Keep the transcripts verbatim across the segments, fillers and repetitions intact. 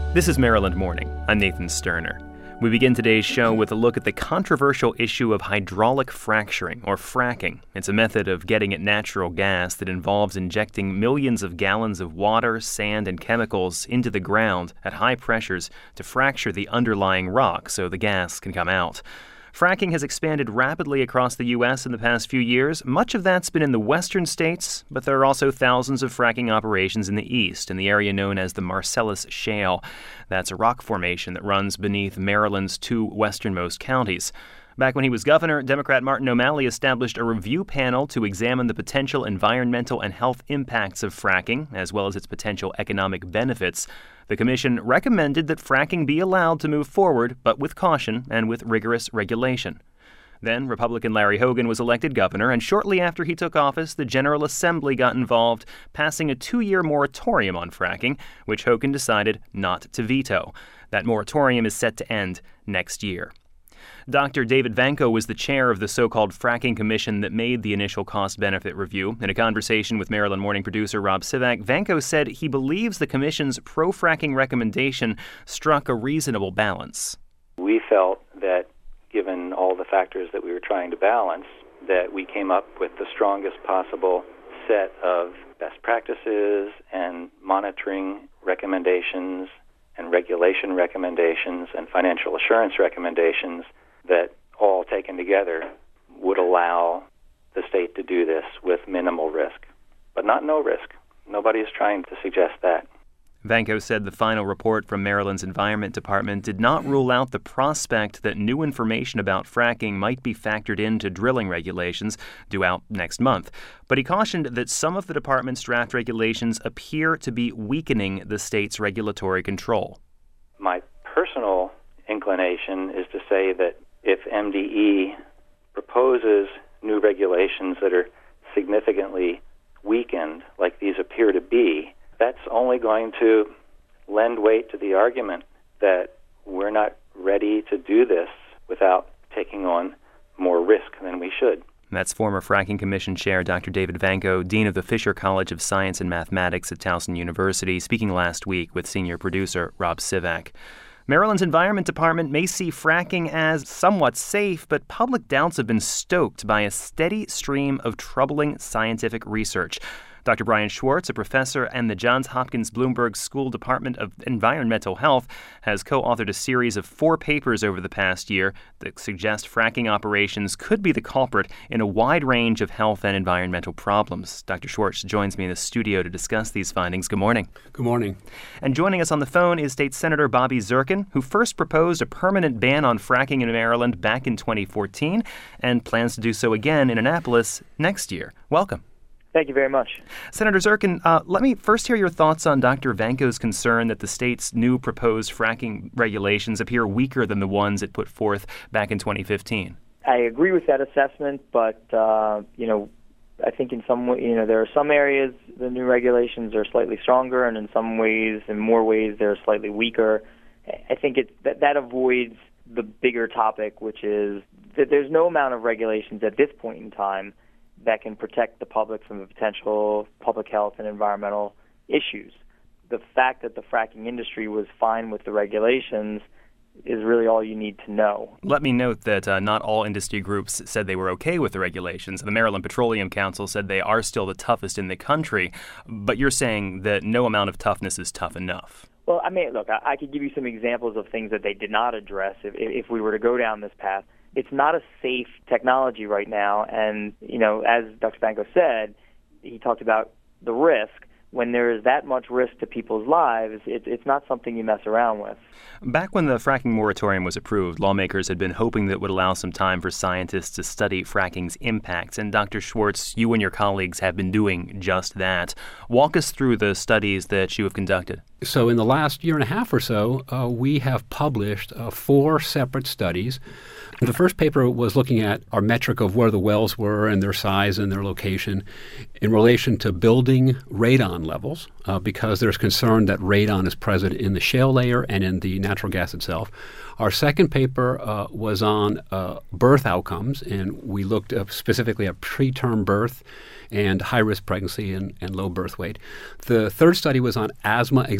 This is Maryland Morning. I'm Nathan Sterner. We begin today's show with a look at the controversial issue of hydraulic fracturing, or fracking. It's a method of getting at natural gas that involves injecting millions of gallons of water, sand, and chemicals into the ground at high pressures to fracture the underlying rock so the gas can come out. Fracking has expanded rapidly across the U S in the past few years. Much of that's been in the western states, but there are also thousands of fracking operations in the east, in the area known as the Marcellus Shale. That's a rock formation that runs beneath Maryland's two westernmost counties. Back when he was governor, Democrat Martin O'Malley established a review panel to examine the potential environmental and health impacts of fracking, as well as its potential economic benefits. The commission recommended that fracking be allowed to move forward, but with caution and with rigorous regulation. Then Republican Larry Hogan was elected governor, and shortly after he took office, the General Assembly got involved, passing a two-year moratorium on fracking, which Hogan decided not to veto. That moratorium is set to end next year. Doctor David Vanko was the chair of the so-called fracking commission that made the initial cost-benefit review. In a conversation with Maryland Morning producer Rob Sivak, Vanko said he believes the commission's pro-fracking recommendation struck a reasonable balance. We felt that given all the factors that we were trying to balance, that we came up with the strongest possible set of best practices and monitoring recommendations and regulation recommendations and financial assurance recommendations that all taken together would allow the state to do this with minimal risk, but not no risk. Nobody is trying to suggest that. Vanko said the final report from Maryland's Environment Department did not rule out the prospect that new information about fracking might be factored into drilling regulations due out next month. But he cautioned that some of the department's draft regulations appear to be weakening the state's regulatory control. My personal inclination is to say that if M D E proposes new regulations that are significantly weakened, like these appear to be, that's only going to lend weight to the argument that we're not ready to do this without taking on more risk than we should. That's former Fracking Commission Chair Doctor David Vanko, Dean of the Fisher College of Science and Mathematics at Towson University, speaking last week with senior producer Rob Sivak. Maryland's Environment Department may see fracking as somewhat safe, but public doubts have been stoked by a steady stream of troubling scientific research. Doctor Brian Schwartz, a professor and the Johns Hopkins Bloomberg School Department of Environmental Health, has co-authored a series of four papers over the past year that suggest fracking operations could be the culprit in a wide range of health and environmental problems. Doctor Schwartz joins me in the studio to discuss these findings. Good morning. Good morning. And joining us on the phone is State Senator Bobby Zirkin, who first proposed a permanent ban on fracking in Maryland back in twenty fourteen and plans to do so again in Annapolis next year. Welcome. Thank you very much. Senator Zirkin, uh, let me first hear your thoughts on Doctor Vanko's concern that the state's new proposed fracking regulations appear weaker than the ones it put forth back in twenty fifteen. I agree with that assessment, but, uh, you know, I think in some way, you know, there are some areas the new regulations are slightly stronger, and in some ways, in more ways, they're slightly weaker. I think it, that, that avoids the bigger topic, which is that there's no amount of regulations at this point in time that can protect the public from the potential public health and environmental issues. The fact that the fracking industry was fine with the regulations is really all you need to know. Let me note that uh, not all industry groups said they were okay with the regulations. The Maryland Petroleum Council said they are still the toughest in the country, but you're saying that no amount of toughness is tough enough. Well, I mean, look, I, I could give you some examples of things that they did not address if, if we were to go down this path. It's not a safe technology right now, and, you know, as Doctor Vanko said, he talked about the risk. When there is that much risk to people's lives, it, it's not something you mess around with. Back when the fracking moratorium was approved, lawmakers had been hoping that it would allow some time for scientists to study fracking's impacts. And Doctor Schwartz, you and your colleagues have been doing just that. Walk us through the studies that you have conducted. So in the last year and a half or so, uh, we have published uh, four separate studies. The first paper was looking at our metric of where the wells were and their size and their location in relation to building radon levels, uh, because there's concern that radon is present in the shale layer and in the natural gas itself. Our second paper uh, was on uh, birth outcomes, and we looked uh, specifically at preterm birth and high-risk pregnancy and, and low birth weight. The third study was on asthma exacerbation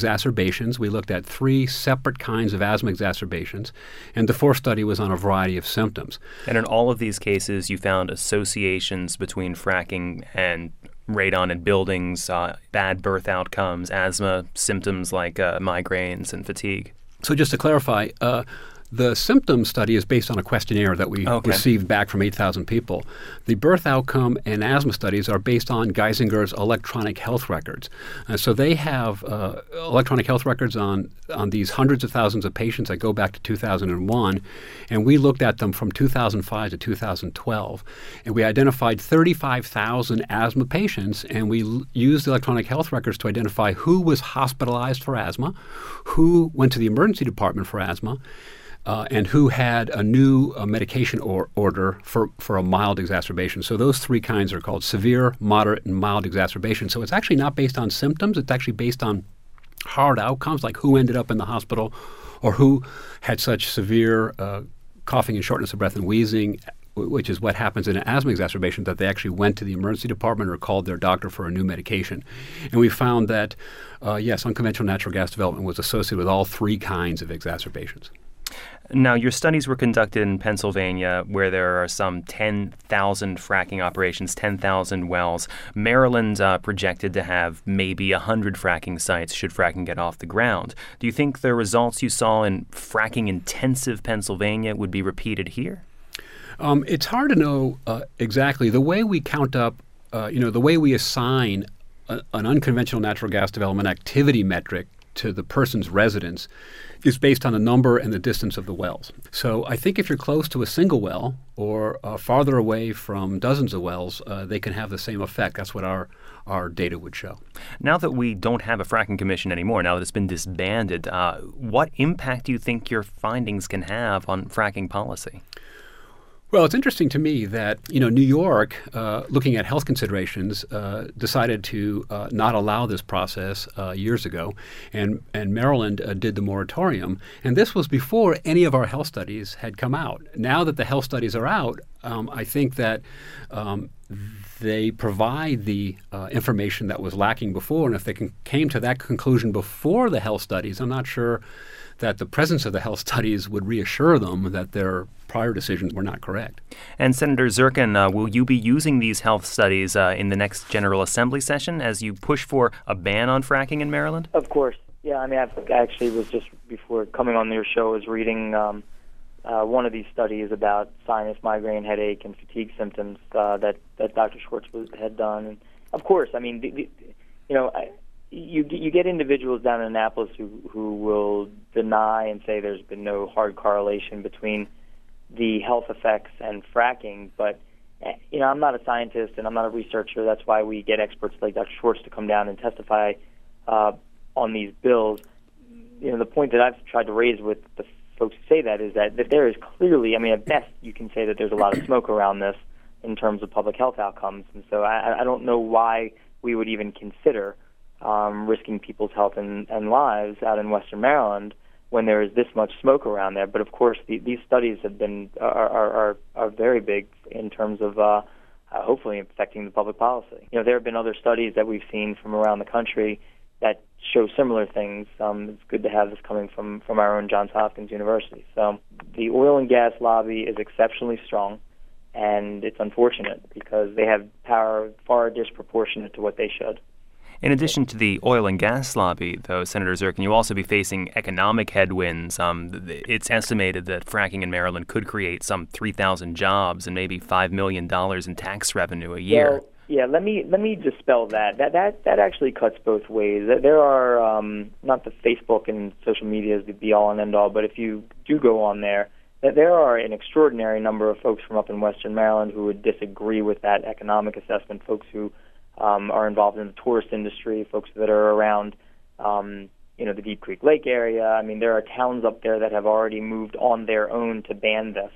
exacerbations. We looked at three separate kinds of asthma exacerbations, and the fourth study was on a variety of symptoms. And in all of these cases, you found associations between fracking and radon in buildings, uh, bad birth outcomes, asthma, symptoms like uh, migraines and fatigue. So just to clarify, uh, the symptom study is based on a questionnaire that we okay. received back from eight thousand people. The birth outcome and asthma studies are based on Geisinger's electronic health records. Uh, so they have uh, electronic health records on, on these hundreds of thousands of patients that go back to two thousand one, and we looked at them from two thousand five to two thousand twelve. And we identified thirty-five thousand asthma patients, and we l- used the electronic health records to identify who was hospitalized for asthma, who went to the emergency department for asthma, Uh, and who had a new uh, medication or order for, for a mild exacerbation. So those three kinds are called severe, moderate, and mild exacerbation. So it's actually not based on symptoms. It's actually based on hard outcomes, like who ended up in the hospital or who had such severe uh, coughing and shortness of breath and wheezing, which is what happens in an asthma exacerbation, that they actually went to the emergency department or called their doctor for a new medication. And we found that, uh, yes, unconventional natural gas development was associated with all three kinds of exacerbations. Now, your studies were conducted in Pennsylvania, where there are some ten thousand fracking operations, ten thousand wells. Maryland uh, projected to have maybe one hundred fracking sites should fracking get off the ground. Do you think the results you saw in fracking-intensive Pennsylvania would be repeated here? Um, it's hard to know uh, exactly. The way we count up, uh, you know, the way we assign a, an unconventional natural gas development activity metric to the person's residence is based on the number and the distance of the wells. So I think if you're close to a single well or uh, farther away from dozens of wells, uh, they can have the same effect. That's what our, our data would show. Now that we don't have a fracking commission anymore, now that it's been disbanded, uh, what impact do you think your findings can have on fracking policy? Well, it's interesting to me that, you know, New York, uh, looking at health considerations, uh, decided to uh, not allow this process uh, years ago, and, and Maryland uh, did the moratorium. And this was before any of our health studies had come out. Now that the health studies are out, um, I think that um, they provide the uh, information that was lacking before. And if they can, came to that conclusion before the health studies, I'm not sure that the presence of the health studies would reassure them that their prior decisions were not correct. And Senator Zirkin, uh, will you be using these health studies uh, in the next General Assembly session as you push for a ban on fracking in Maryland? Of course. Yeah, I mean, I actually was just, before coming on your show, was reading um, uh, one of these studies about sinus, migraine, headache, and fatigue symptoms uh, that, that Doctor Schwartz was, had done. And of course, I mean, the, the, you know, I, You you get individuals down in Annapolis who who will deny and say there's been no hard correlation between the health effects and fracking. But, you know, I'm not a scientist and I'm not a researcher. That's why we get experts like Doctor Schwartz to come down and testify uh, on these bills. You know, the point that I've tried to raise with the folks who say that is that, that there is clearly, I mean, at best you can say that there's a lot of smoke around this in terms of public health outcomes. And so I, I don't know why we would even consider Um, risking people's health and, and lives out in Western Maryland when there is this much smoke around there. But of course, the, these studies have been are, are, are, are very big in terms of uh, uh, hopefully affecting the public policy. You know, there have been other studies that we've seen from around the country that show similar things. Um, it's good to have this coming from, from our own Johns Hopkins University. So the oil and gas lobby is exceptionally strong, and it's unfortunate because they have power far disproportionate to what they should. In addition to the oil and gas lobby, though, Senator Zirkin, you'll also be facing economic headwinds. Um, it's estimated that fracking in Maryland could create some three thousand jobs and maybe five million dollars in tax revenue a year. Well, yeah, let me let me dispel that. That that that actually cuts both ways. There are um, not the Facebook and social media is the be all and end all, but if you do go on there, that there are an extraordinary number of folks from up in Western Maryland who would disagree with that economic assessment. Folks who Um, are involved in the tourist industry, folks that are around, um, you know, the Deep Creek Lake area. I mean, there are towns up there that have already moved on their own to ban this.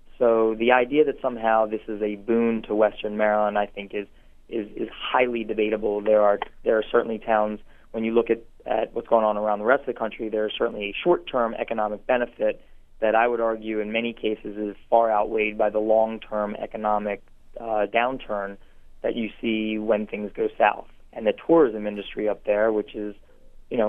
So the idea that somehow this is a boon to Western Maryland, I think, is is, is highly debatable. There are there are certainly towns, when you look at, at what's going on around the rest of the country, there is certainly a short-term economic benefit that I would argue in many cases is far outweighed by the long-term economic uh, downturn that you see when things go south. And the tourism industry up there, which is, you know, ha-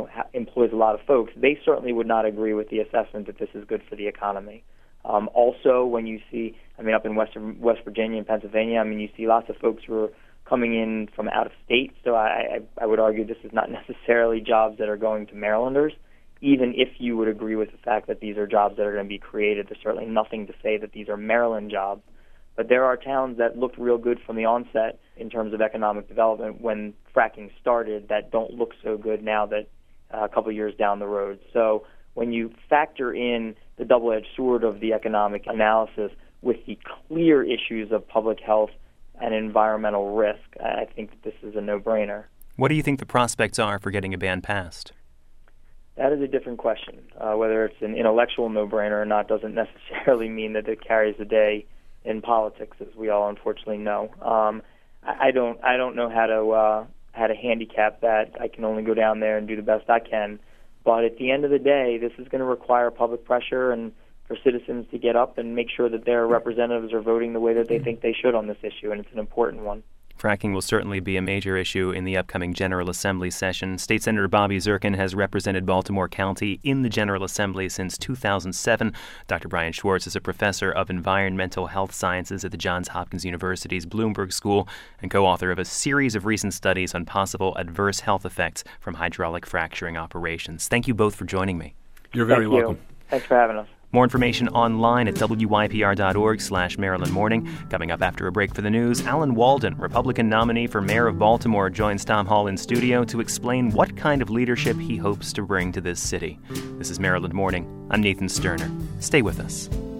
employs a lot of folks, they certainly would not agree with the assessment that this is good for the economy. Um, also, when you see, I mean, up in Western West Virginia and Pennsylvania, I mean, you see lots of folks who are coming in from out of state. So I, I, I would argue this is not necessarily jobs that are going to Marylanders. Even if you would agree with the fact that these are jobs that are going to be created, there's certainly nothing to say that these are Maryland jobs. But there are towns that looked real good from the onset in terms of economic development when fracking started that don't look so good now that uh, a couple of years down the road. So when you factor in the double-edged sword of the economic analysis with the clear issues of public health and environmental risk, I think that this is a no-brainer. What do you think the prospects are for getting a ban passed? That is a different question. Uh, whether it's an intellectual no-brainer or not doesn't necessarily mean that it carries the day in politics, as we all unfortunately know. Um, I, I don't. I don't know how to uh, how to handicap that. I can only go down there and do the best I can. But at the end of the day, this is going to require public pressure and for citizens to get up and make sure that their representatives are voting the way that they think they should on this issue, and it's an important one. Fracking will certainly be a major issue in the upcoming General Assembly session. State Senator Bobby Zirkin has represented Baltimore County in the General Assembly since two thousand seven. Doctor Brian Schwartz is a professor of environmental health sciences at the Johns Hopkins University's Bloomberg School and co-author of a series of recent studies on possible adverse health effects from hydraulic fracturing operations. Thank you both for joining me. You're very Thank welcome. You. Thanks for having us. More information online at W Y P R dot org slash Maryland Morning. Coming up after a break for the news, Alan Walden, Republican nominee for mayor of Baltimore, joins Tom Hall in studio to explain what kind of leadership he hopes to bring to this city. This is Maryland Morning. I'm Nathan Sterner. Stay with us.